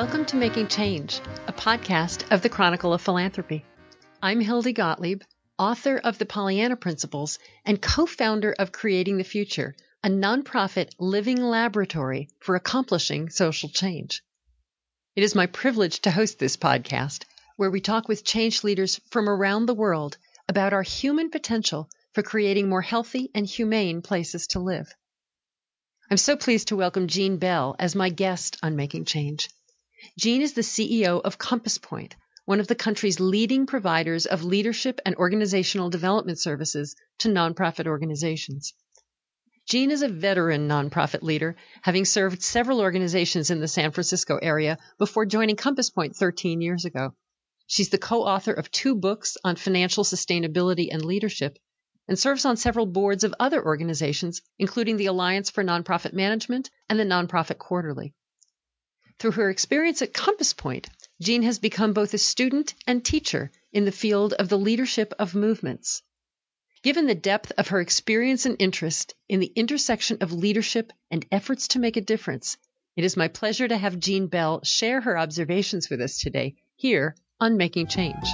Welcome to Making Change, a podcast of the Chronicle of Philanthropy. I'm Hildy Gottlieb, author of The Pollyanna Principles and co-founder of Creating the Future, a nonprofit living laboratory for accomplishing social change. It is my privilege to host this podcast, where we talk with change leaders from around the world about our human potential for creating more healthy and humane places to live. I'm so pleased to welcome Jean Bell as my guest on Making Change. Jean is the CEO of Compass Point, one of the country's leading providers of leadership and organizational development services to nonprofit organizations. Jean is a veteran nonprofit leader, having served several organizations in the San Francisco area before joining Compass Point 13 years ago. She's the co-author of 2 books on financial sustainability and leadership, and serves on several boards of other organizations, including the Alliance for Nonprofit Management and the Nonprofit Quarterly. Through her experience at Compass Point, Jean has become both a student and teacher in the field of the leadership of movements. Given the depth of her experience and interest in the intersection of leadership and efforts to make a difference, it is my pleasure to have Jean Bell share her observations with us today, here on Making Change.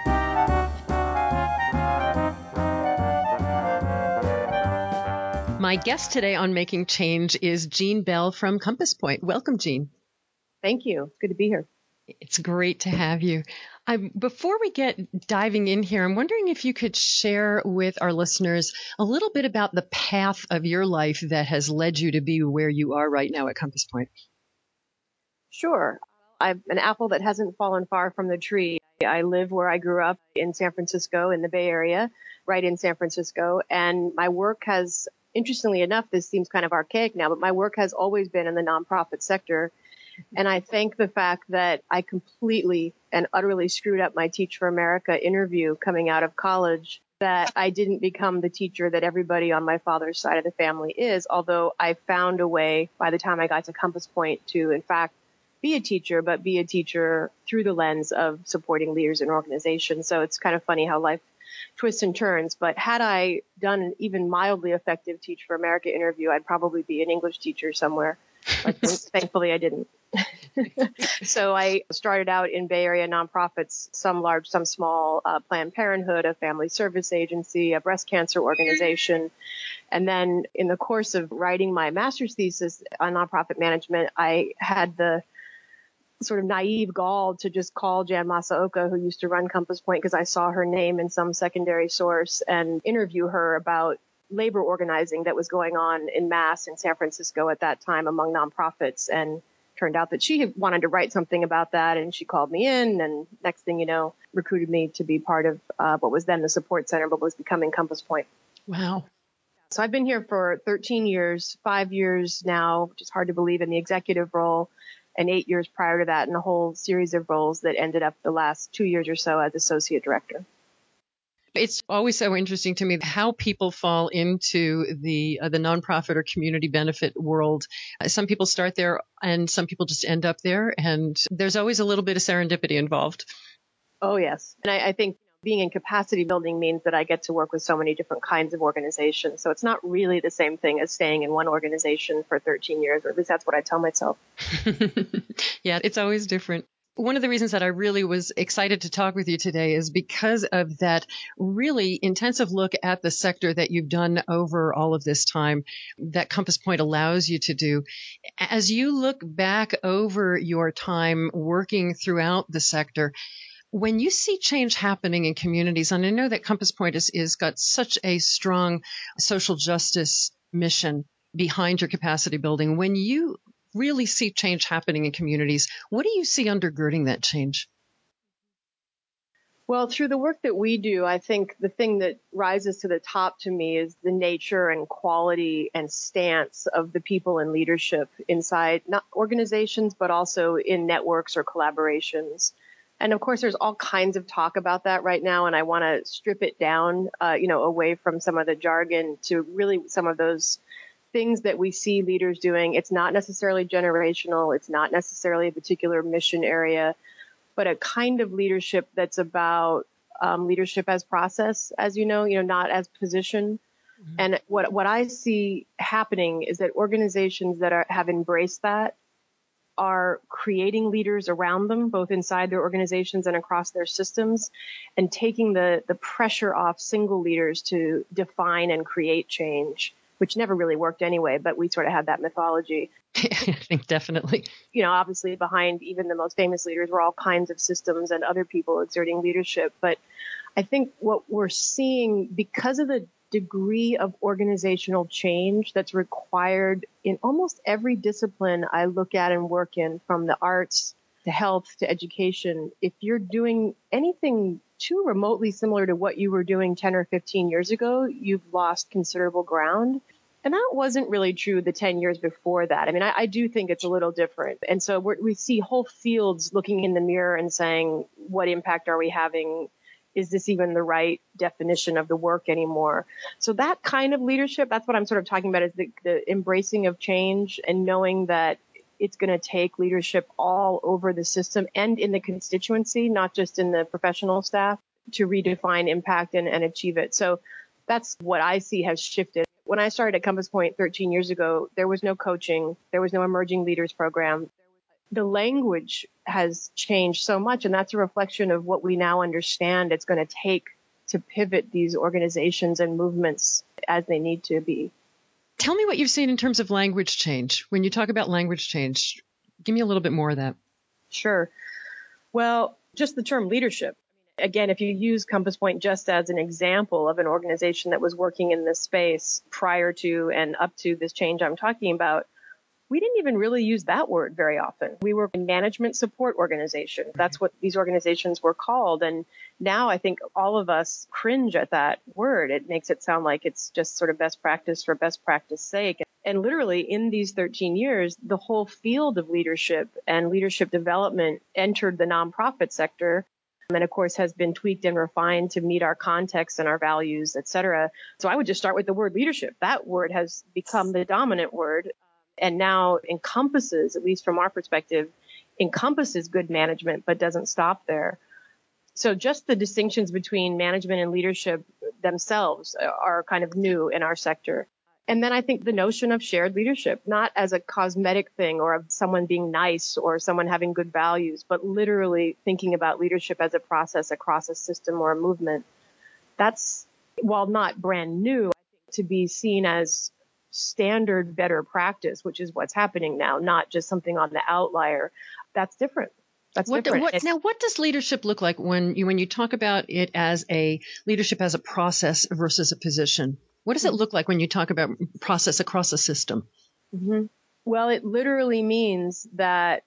My guest today on Making Change is Jean Bell from Compass Point. Welcome, Jean. Thank you. Good to be here. It's great to have you. Before we get diving in here, I'm wondering if you could share with our listeners a little bit about the path of your life that has led you to be where you are right now at Compass Point. Sure. I'm an apple that hasn't fallen far from the tree. I live where I grew up in San Francisco, in the Bay Area, right in San Francisco. And my work has, interestingly enough, this seems kind of archaic now, but my work has always been in the nonprofit sector. And I thank the fact that I completely and utterly screwed up my Teach for America interview coming out of college, that I didn't become the teacher that everybody on my father's side of the family is, although I found a way by the time I got to Compass Point to, in fact, be a teacher, but be a teacher through the lens of supporting leaders in organizations. So it's kind of funny how life twists and turns. But had I done an even mildly effective Teach for America interview, I'd probably be an English teacher somewhere. But thankfully, I didn't. So I started out in Bay Area nonprofits, some large, some small, Planned Parenthood, a family service agency, a breast cancer organization. And then in the course of writing my master's thesis on nonprofit management, I had the sort of naive gall to just call Jan Masaoka, who used to run Compass Point, because I saw her name in some secondary source, and interview her about labor organizing that was going on in mass in San Francisco at that time among nonprofits. And turned out that she had wanted to write something about that. And she called me in, and next thing you know, recruited me to be part of what was then the support center, but was becoming Compass Point. Wow. So I've been here for 13 years, 5 years now, which is hard to believe, in the executive role, and 8 years prior to that in a whole series of roles that ended up the last 2 years or so as associate director. It's always so interesting to me how people fall into the nonprofit or community benefit world. Some people start there and some people just end up there. And there's always a little bit of serendipity involved. Oh, yes. And I think being in capacity building means that I get to work with so many different kinds of organizations. So it's not really the same thing as staying in one organization for 13 years, or at least that's what I tell myself. Yeah, it's always different. One of the reasons that I really was excited to talk with you today is because of that really intensive look at the sector that you've done over all of this time that Compass Point allows you to do. As you look back over your time working throughout the sector, when you see change happening in communities, and I know that Compass Point is got such a strong social justice mission behind your capacity building, when you really see change happening in communities, what do you see undergirding that change? Well, through the work that we do, I think the thing that rises to the top to me is the nature and quality and stance of the people in leadership inside not organizations, but also in networks or collaborations. And of course, there's all kinds of talk about that right now. And I want to strip it down, away from some of the jargon to really some of those things that we see leaders doing. It's not necessarily generational. It's not necessarily a particular mission area, but a kind of leadership that's about leadership as process, as not as position. Mm-hmm. And what I see happening is that organizations that have embraced that are creating leaders around them, both inside their organizations and across their systems, and taking the pressure off single leaders to define and create change, which never really worked anyway, but we sort of had that mythology. I think definitely. Obviously behind even the most famous leaders were all kinds of systems and other people exerting leadership. But I think what we're seeing, because of the degree of organizational change that's required in almost every discipline I look at and work in, from the arts to health to education, if you're doing anything too remotely similar to what you were doing 10 or 15 years ago, you've lost considerable ground. And that wasn't really true the 10 years before that. I mean, I do think it's a little different. And so we see whole fields looking in the mirror and saying, what impact are we having? Is this even the right definition of the work anymore? So that kind of leadership, that's what I'm sort of talking about, is the embracing of change and knowing that it's going to take leadership all over the system and in the constituency, not just in the professional staff, to redefine impact and achieve it. So that's what I see has shifted. When I started at Compass Point 13 years ago, there was no coaching. There was no emerging leaders program. The language has changed so much, and that's a reflection of what we now understand it's going to take to pivot these organizations and movements as they need to be. Tell me what you've seen in terms of language change. When you talk about language change, give me a little bit more of that. Sure. Well, just the term leadership. Again, if you use Compass Point just as an example of an organization that was working in this space prior to and up to this change I'm talking about, we didn't even really use that word very often. We were a management support organization. That's what these organizations were called. And now I think all of us cringe at that word. It makes it sound like it's just sort of best practice for best practice sake. And literally in these 13 years, the whole field of leadership and leadership development entered the nonprofit sector, and of course has been tweaked and refined to meet our context and our values, et cetera. So I would just start with the word leadership. That word has become the dominant word, and now encompasses, at least from our perspective, encompasses good management, but doesn't stop there. So just the distinctions between management and leadership themselves are kind of new in our sector. And then I think the notion of shared leadership, not as a cosmetic thing or of someone being nice or someone having good values, but literally thinking about leadership as a process across a system or a movement. That's, while not brand new, I think to be seen as standard better practice, which is what's happening now, not just something on the outlier. That's different. That's different. Now, what does leadership look like when you talk about it as a leadership as a process versus a position? What does it look like when you talk about process across a system? Mm-hmm. Well, it literally means that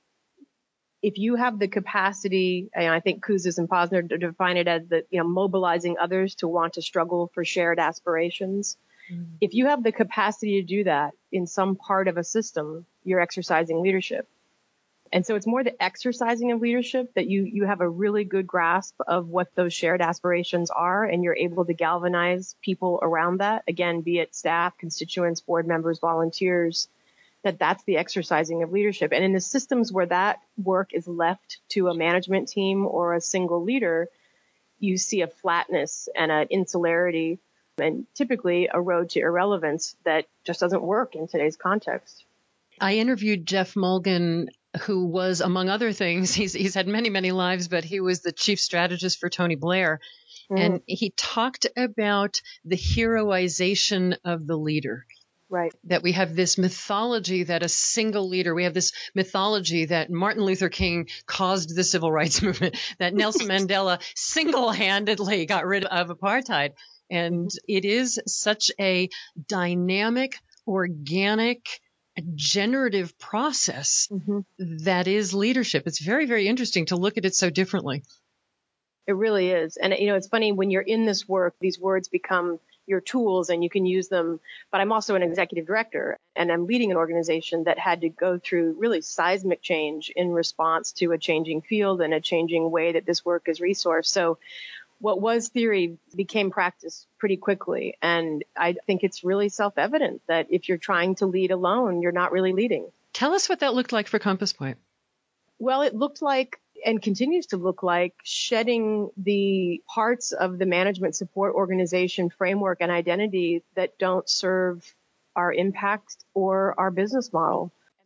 if you have the capacity, and I think Kouzes and Posner define it as mobilizing others to want to struggle for shared aspirations. Mm-hmm. If you have the capacity to do that in some part of a system, you're exercising leadership. And so it's more the exercising of leadership that you have a really good grasp of what those shared aspirations are, and you're able to galvanize people around that. Again, be it staff, constituents, board members, volunteers, that's the exercising of leadership. And in the systems where that work is left to a management team or a single leader, you see a flatness and an insularity and typically a road to irrelevance that just doesn't work in today's context. I interviewed Jeff Mulgan, who was, among other things, he's had many, many lives, but he was the chief strategist for Tony Blair. Mm. And he talked about the heroization of the leader. Right. That we have this mythology that a single leader, we have this mythology that Martin Luther King caused the civil rights movement, that Nelson Mandela single-handedly got rid of apartheid. And it is such a dynamic, organic, generative process that is leadership. It's very, very interesting to look at it so differently. It really is. And, it's funny when you're in this work, these words become your tools and you can use them. But I'm also an executive director and I'm leading an organization that had to go through really seismic change in response to a changing field and a changing way that this work is resourced. So what was theory became practice pretty quickly. And I think it's really self-evident that if you're trying to lead alone, you're not really leading. Tell us what that looked like for Compass Point. Well, it looked like and continues to look like shedding the parts of the management support organization framework and identity that don't serve our impact or our business model.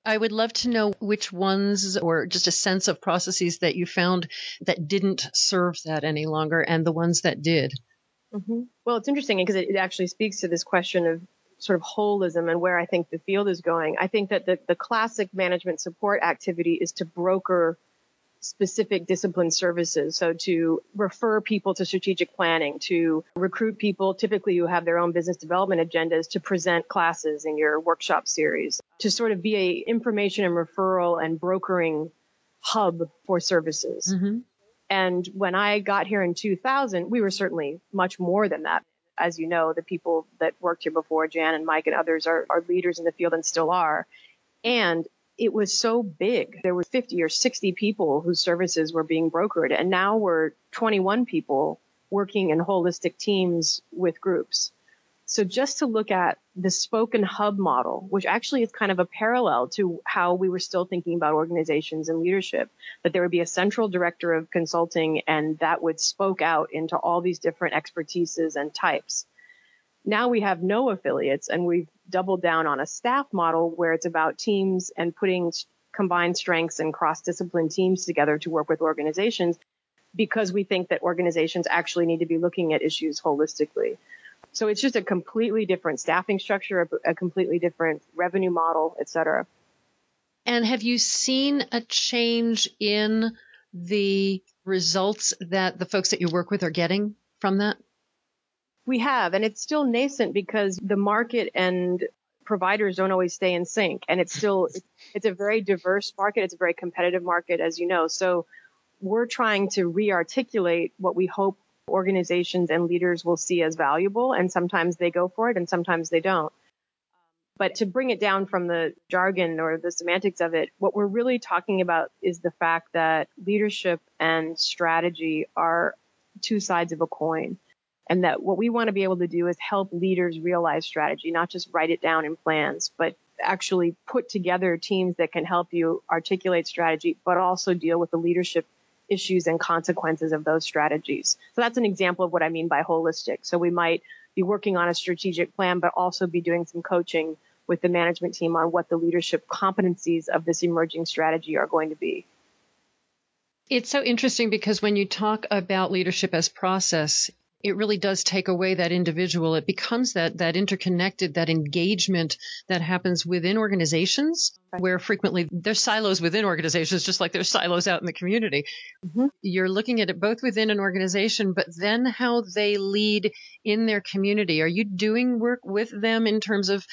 I would love to know which ones, or just a sense of processes that you found that didn't serve that any longer and the ones that did. Well, it's interesting because it actually speaks to this question of sort of holism and where I think the field is going. I think that the classic management support activity is to broker specific discipline services. So to refer people to strategic planning, to recruit people typically who have their own business development agendas to present classes in your workshop series, to sort of be a information and referral and brokering hub for services. And when I got here in 2000, we were certainly much more than that. As you know, the people that worked here before, Jan and Mike and others, are leaders in the field and still are. And it was so big. There were 50 or 60 people whose services were being brokered. And now we're 21 people working in holistic teams with groups. So just to look at the spoken hub model, which actually is kind of a parallel to how we were still thinking about organizations and leadership, that there would be a central director of consulting and that would spoke out into all these different expertises and types. Now we have no affiliates and we've doubled down on a staff model where it's about teams and putting combined strengths and cross-discipline teams together to work with organizations, because we think that organizations actually need to be looking at issues holistically. So it's just a completely different staffing structure, a completely different revenue model, et cetera. And have you seen a change in the results that the folks that you work with are getting from that? We have, and it's still nascent because the market and providers don't always stay in sync. And it's a very diverse market. It's a very competitive market, as you know. So we're trying to re-articulate what we hope organizations and leaders will see as valuable. And sometimes they go for it and sometimes they don't. But to bring it down from the jargon or the semantics of it, what we're really talking about is the fact that leadership and strategy are two sides of a coin. And that what we want to be able to do is help leaders realize strategy, not just write it down in plans, but actually put together teams that can help you articulate strategy, but also deal with the leadership issues and consequences of those strategies. So that's an example of what I mean by holistic. So we might be working on a strategic plan, but also be doing some coaching with the management team on what the leadership competencies of this emerging strategy are going to be. It's so interesting because when you talk about leadership as process, it really does take away that individual. It becomes that interconnected, that engagement that happens within organizations, where frequently there's silos within organizations, just like there's silos out in the community. You're looking at it both within an organization, but then how they lead in their community. Are you doing work with them in terms of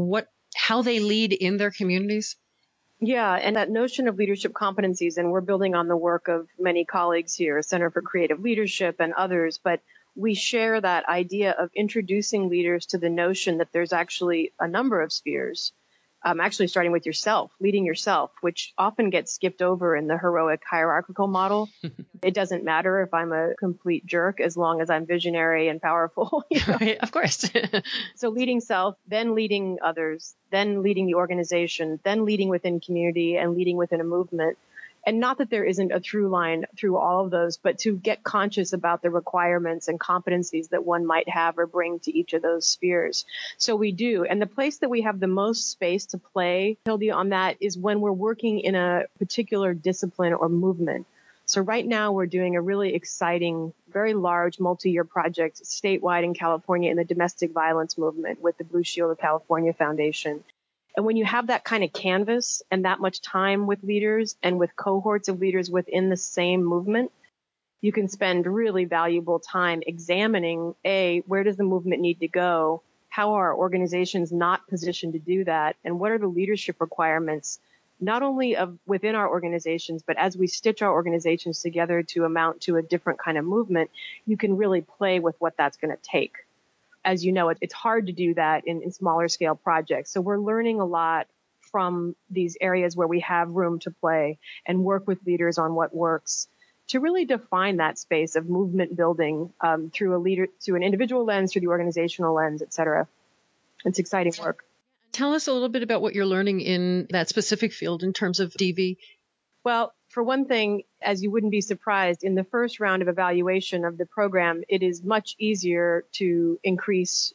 how they lead in their communities? Yeah, and that notion of leadership competencies, and we're building on the work of many colleagues here, Center for Creative Leadership and others, but we share that idea of introducing leaders to the notion that there's actually a number of spheres, actually starting with yourself, leading yourself, which often gets skipped over in the heroic hierarchical model. It doesn't matter if I'm a complete jerk as long as I'm visionary and powerful. Right, of course. So leading self, then leading others, then leading the organization, then leading within community and leading within a movement. And not that there isn't a through line through all of those, but to get conscious about the requirements and competencies that one might have or bring to each of those spheres. So we do. And the place that we have the most space to play, Hildy, on that is when we're working in a particular discipline or movement. So right now we're doing a really exciting, very large multi-year project statewide in California in the domestic violence movement with the Blue Shield of California Foundation. And when you have that kind of canvas and that much time with leaders and with cohorts of leaders within the same movement, you can spend really valuable time examining, where does the movement need to go? How are organizations not positioned to do that? And what are the leadership requirements, not only of within our organizations, but as we stitch our organizations together to amount to a different kind of movement, you can really play with what that's going to take. As you know, it's hard to do that in smaller scale projects. So we're learning a lot from these areas where we have room to play and work with leaders on what works to really define that space of movement building through an individual lens, through the organizational lens, et cetera. It's exciting work. Tell us a little bit about what you're learning in that specific field in terms of DV. Well, for one thing, as you wouldn't be surprised, in the first round of evaluation of the program, it is much easier to increase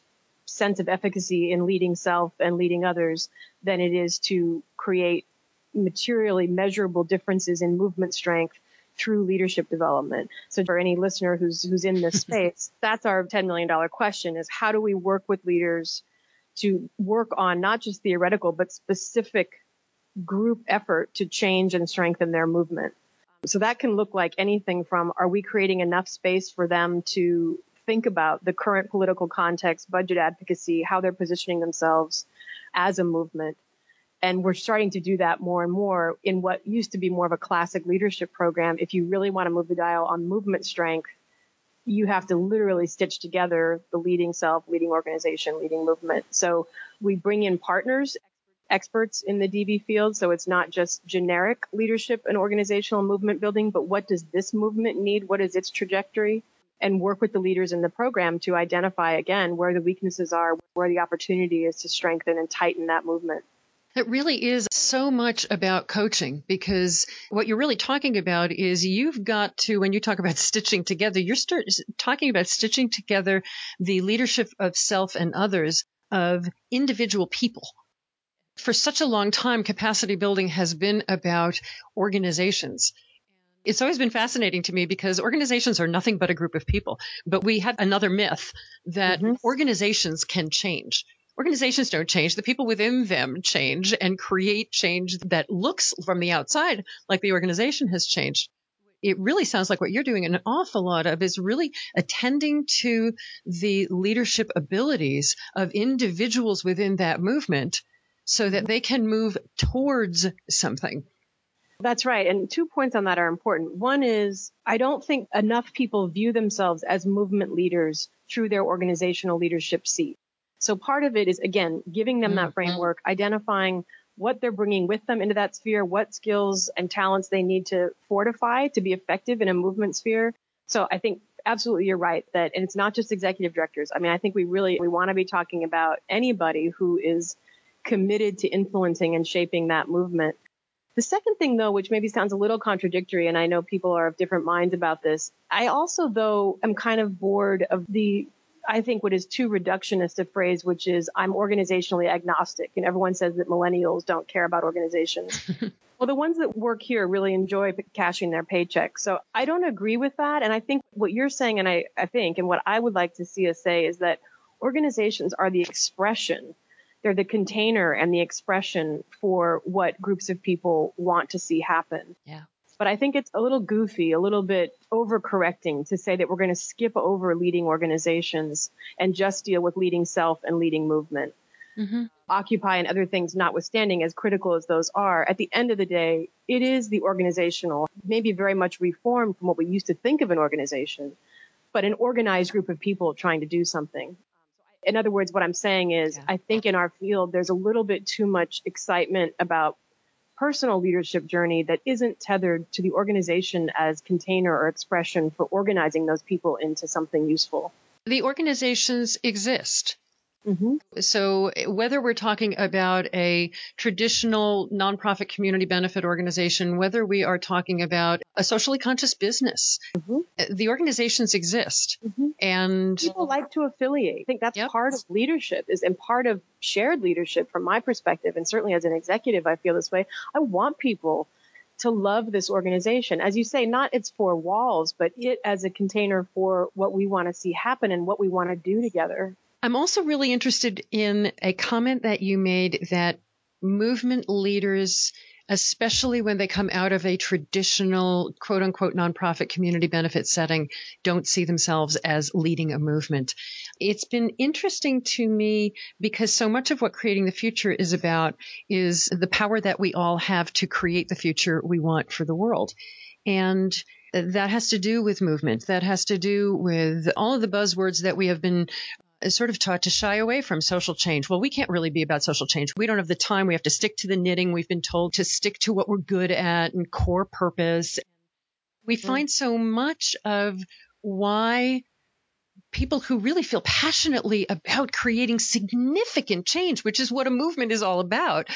sense of efficacy in leading self and leading others than it is to create materially measurable differences in movement strength through leadership development. So for any listener who's in this space, that's our $10 million question, is how do we work with leaders to work on not just theoretical, but specific group effort to change and strengthen their movement. So that can look like anything from, are we creating enough space for them to think about the current political context, budget advocacy, how they're positioning themselves as a movement? And we're starting to do that more and more in what used to be more of a classic leadership program. If you really want to move the dial on movement strength, you have to literally stitch together the leading self, leading organization, leading movement. So we bring in partners, experts in the DB field. So it's not just generic leadership and organizational movement building, but what does this movement need? What is its trajectory? And work with the leaders in the program to identify, again, where the weaknesses are, where the opportunity is to strengthen and tighten that movement. It really is so much about coaching, because what you're really talking about is you've got to, when you talk about stitching together, you're talking about stitching together the leadership of self and others of individual people. For such a long time, capacity building has been about organizations. It's always been fascinating to me because organizations are nothing but a group of people. But we had another myth that organizations can change. Organizations don't change. The people within them change and create change that looks from the outside like the organization has changed. It really sounds like what you're doing an awful lot of is really attending to the leadership abilities of individuals within that movement so that they can move towards something. That's right. And 2 points on that are important. One is, I don't think enough people view themselves as movement leaders through their organizational leadership seat. So part of it is, again, giving them that framework, identifying what they're bringing with them into that sphere, what skills and talents they need to fortify to be effective in a movement sphere. So I think absolutely you're right that, and it's not just executive directors. I mean, I think we want to be talking about anybody who is committed to influencing and shaping that movement. The second thing, though, which maybe sounds a little contradictory, and I know people are of different minds about this, I also, though, am kind of bored of I think what is too reductionist a phrase, which is I'm organizationally agnostic. And everyone says that millennials don't care about organizations. Well, the ones that work here really enjoy cashing their paychecks. So I don't agree with that. And I think what you're saying, and I think, and what I would like to see us say is that organizations are the expression. They're the container and the expression for what groups of people want to see happen. Yeah. But I think it's a little goofy, a little bit overcorrecting to say that we're going to skip over leading organizations and just deal with leading self and leading movement. Occupy and other things notwithstanding, as critical as those are, at the end of the day, it is the organizational, maybe very much reformed from what we used to think of an organization, but an organized group of people trying to do something. In other words, what I'm saying is, I think in our field, there's a little bit too much excitement about personal leadership journey that isn't tethered to the organization as container or expression for organizing those people into something useful. The organizations exist. So whether we're talking about a traditional nonprofit community benefit organization, whether we are talking about a socially conscious business, the organizations exist. And people like to affiliate. I think that's part of leadership and part of shared leadership from my perspective. And certainly as an executive, I feel this way. I want people to love this organization. As you say, not its four walls, but it as a container for what we want to see happen and what we want to do together. I'm also really interested in a comment that you made that movement leaders, especially when they come out of a traditional quote unquote nonprofit community benefit setting, don't see themselves as leading a movement. It's been interesting to me because so much of what Creating the Future is about is the power that we all have to create the future we want for the world. And that has to do with movement. That has to do with all of the buzzwords that we have been sort of taught to shy away from. Social change. Well, we can't really be about social change. We don't have the time. We have to stick to the knitting. We've been told to stick to what we're good at and core purpose. We find so much of why people who really feel passionately about creating significant change, which is what a movement is all about,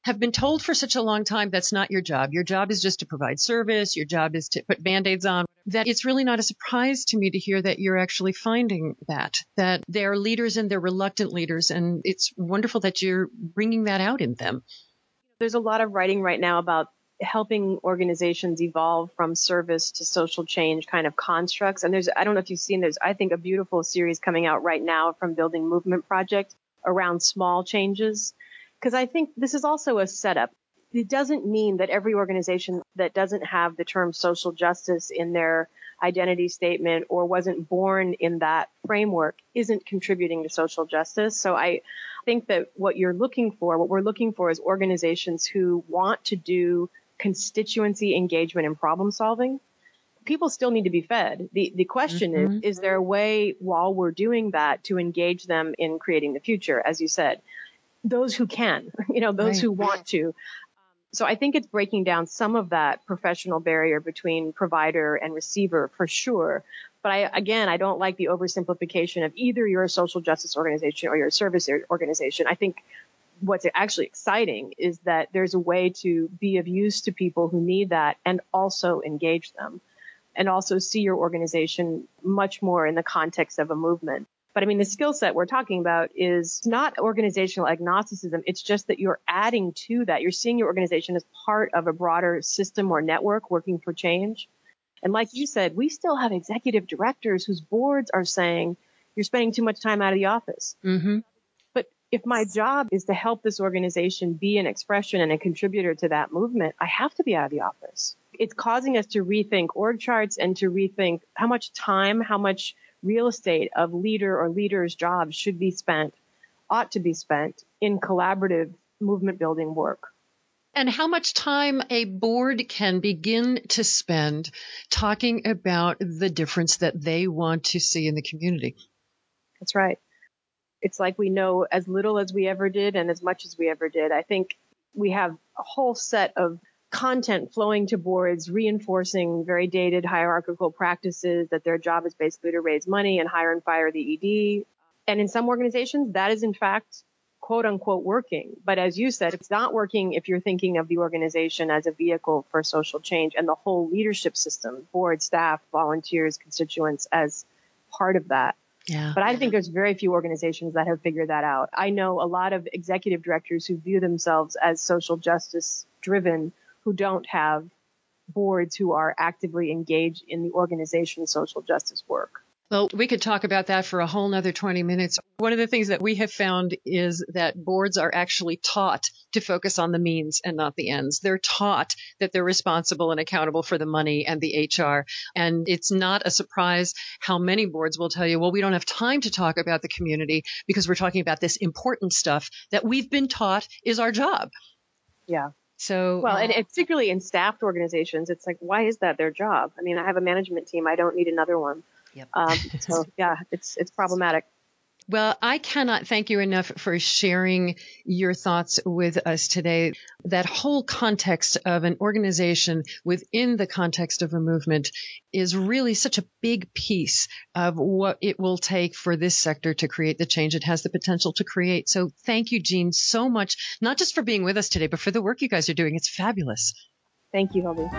have been told for such a long time that's not your job. Your job is just to provide service. Your job is to put Band-Aids on. That it's really not a surprise to me to hear that you're actually finding that they're leaders and they're reluctant leaders. And it's wonderful that you're bringing that out in them. There's a lot of writing right now about helping organizations evolve from service to social change kind of constructs. And I don't know if you've seen, there's, I think, a beautiful series coming out right now from Building Movement Project around small changes. Because I think this is also a setup. It doesn't mean that every organization that doesn't have the term social justice in their identity statement or wasn't born in that framework isn't contributing to social justice. So I think that what we're looking for is organizations who want to do constituency engagement and problem solving. People still need to be fed. The question is there a way while we're doing that to engage them in creating the future, as you said? Those who can, those who want to. So I think it's breaking down some of that professional barrier between provider and receiver for sure. But I don't like the oversimplification of either you're a social justice organization or you're a service organization. I think what's actually exciting is that there's a way to be of use to people who need that and also engage them and also see your organization much more in the context of a movement. But I mean, the skill set we're talking about is not organizational agnosticism. It's just that you're adding to that. You're seeing your organization as part of a broader system or network working for change. And like you said, we still have executive directors whose boards are saying you're spending too much time out of the office. Mm-hmm. But if my job is to help this organization be an expression and a contributor to that movement, I have to be out of the office. It's causing us to rethink org charts and to rethink how much time, how much real estate of leader or leaders' jobs ought to be spent in collaborative movement building work. And how much time a board can begin to spend talking about the difference that they want to see in the community. That's right. It's like we know as little as we ever did and as much as we ever did. I think we have a whole set of content flowing to boards, reinforcing very dated hierarchical practices that their job is basically to raise money and hire and fire the ED. And in some organizations, that is in fact, quote unquote, working. But as you said, it's not working if you're thinking of the organization as a vehicle for social change and the whole leadership system, board, staff, volunteers, constituents as part of that. Yeah. But I think there's very few organizations that have figured that out. I know a lot of executive directors who view themselves as social justice driven, who don't have boards who are actively engaged in the organization's social justice work. Well, we could talk about that for a whole nother 20 minutes. One of the things that we have found is that boards are actually taught to focus on the means and not the ends. They're taught that they're responsible and accountable for the money and the HR. And it's not a surprise how many boards will tell you, well, we don't have time to talk about the community because we're talking about this important stuff that we've been taught is our job. Yeah. So, well, and particularly in staffed organizations, it's like, why is that their job? I mean, I have a management team. I don't need another one. Yep. So yeah, it's problematic. Well, I cannot thank you enough for sharing your thoughts with us today. That whole context of an organization within the context of a movement is really such a big piece of what it will take for this sector to create the change it has the potential to create. So thank you, Jean, so much, not just for being with us today, but for the work you guys are doing. It's fabulous. Thank you, Hildy.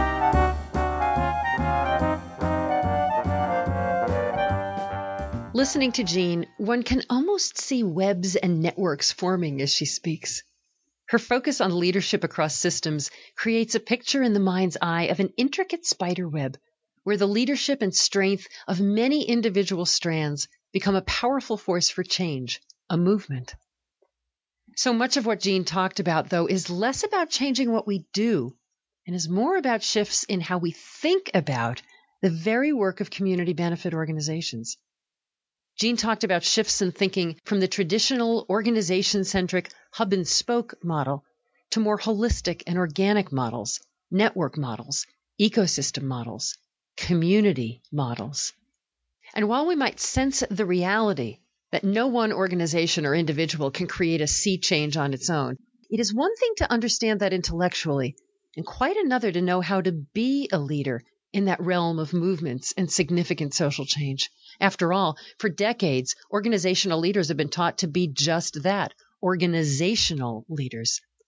Listening to Jean, one can almost see webs and networks forming as she speaks. Her focus on leadership across systems creates a picture in the mind's eye of an intricate spider web where the leadership and strength of many individual strands become a powerful force for change, a movement. So much of what Jean talked about, though, is less about changing what we do and is more about shifts in how we think about the very work of community benefit organizations. Jean talked about shifts in thinking from the traditional organization-centric hub-and-spoke model to more holistic and organic models, network models, ecosystem models, community models. And while we might sense the reality that no one organization or individual can create a sea change on its own, it is one thing to understand that intellectually, and quite another to know how to be a leader in that realm of movements and significant social change. After all, for decades, organizational leaders have been taught to be just that, organizational leaders.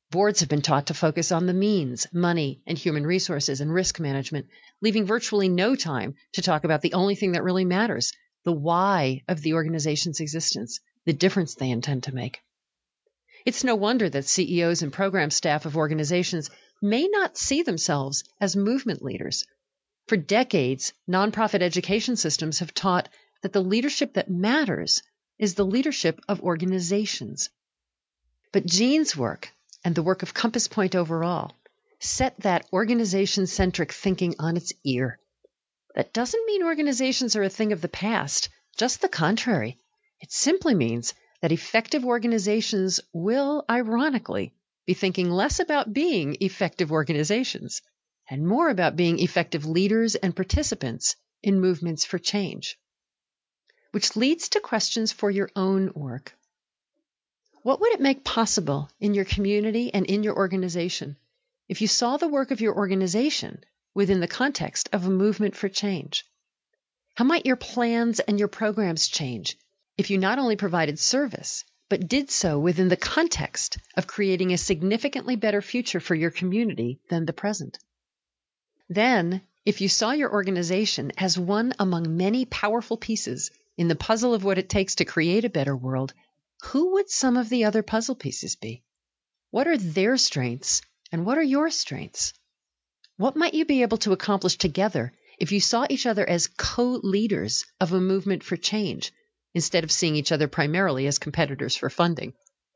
Boards have been taught to focus on the means, money, and human resources and risk management, leaving virtually no time to talk about the only thing that really matters, the why of the organization's existence, the difference they intend to make. It's no wonder that CEOs and program staff of organizations may not see themselves as movement leaders. For decades, nonprofit education systems have taught that the leadership that matters is the leadership of organizations. But Jean's work, and the work of Compass Point overall, set that organization-centric thinking on its ear. That doesn't mean organizations are a thing of the past, just the contrary. It simply means that effective organizations will, ironically, be thinking less about being effective organizations and more about being effective leaders and participants in movements for change. Which leads to questions for your own work. What would it make possible in your community and in your organization if you saw the work of your organization within the context of a movement for change? How might your plans and your programs change if you not only provided service, but did so within the context of creating a significantly better future for your community than the present? Then, if you saw your organization as one among many powerful pieces in the puzzle of what it takes to create a better world, who would some of the other puzzle pieces be? What are their strengths and what are your strengths? What might you be able to accomplish together if you saw each other as co-leaders of a movement for change instead of seeing each other primarily as competitors for funding?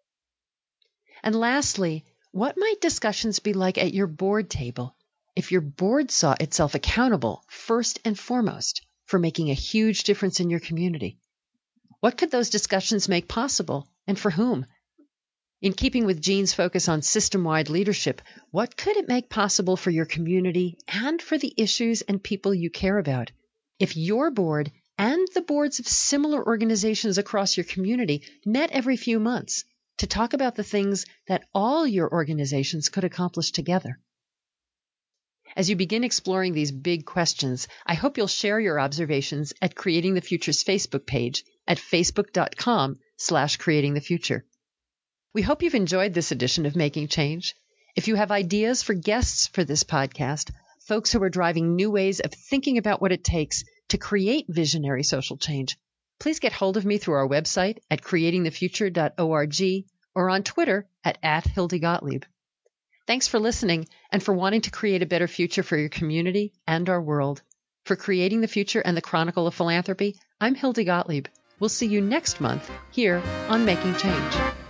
And lastly, what might discussions be like at your board table if your board saw itself accountable first and foremost for making a huge difference in your community? What could those discussions make possible, and for whom? In keeping with Jean's focus on system-wide leadership, what could it make possible for your community and for the issues and people you care about if your board and the boards of similar organizations across your community met every few months to talk about the things that all your organizations could accomplish together? As you begin exploring these big questions, I hope you'll share your observations at Creating the Future's Facebook page at facebook.com/creatingthefuture. We hope you've enjoyed this edition of Making Change. If you have ideas for guests for this podcast, folks who are driving new ways of thinking about what it takes to create visionary social change, please get hold of me through our website at creatingthefuture.org or on Twitter at @HildyGottlieb. Thanks for listening and for wanting to create a better future for your community and our world. For Creating the Future and the Chronicle of Philanthropy, I'm Hildy Gottlieb. We'll see you next month here on Making Change.